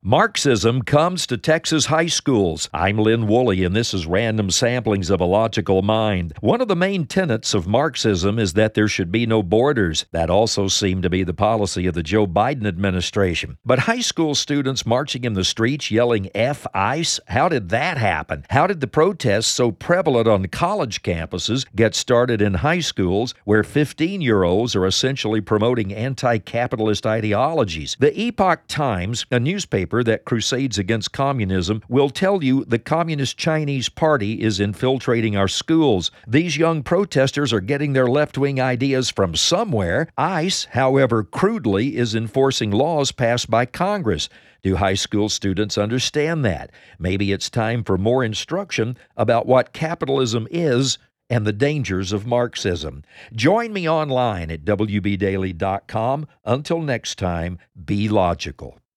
Marxism comes to Texas high schools. I'm Lynn Woolley, and this is Random Samplings of a Logical Mind. One of the main tenets of Marxism is that there should be no borders. That also seemed to be the policy of the Joe Biden administration. But high school students marching in the streets yelling F ICE, how did that happen? How did the protests so prevalent on college campuses get started in high schools where 15-year-olds are essentially promoting anti-capitalist ideologies? The Epoch Times, a newspaper that crusades against communism, will tell you the Communist Chinese Party is infiltrating our schools. These young protesters are getting their left-wing ideas from somewhere. ICE, however crudely, is enforcing laws passed by Congress. Do high school students understand that? Maybe it's time for more instruction about what capitalism is and the dangers of Marxism. Join me online at wbdaily.com. Until next time, be logical.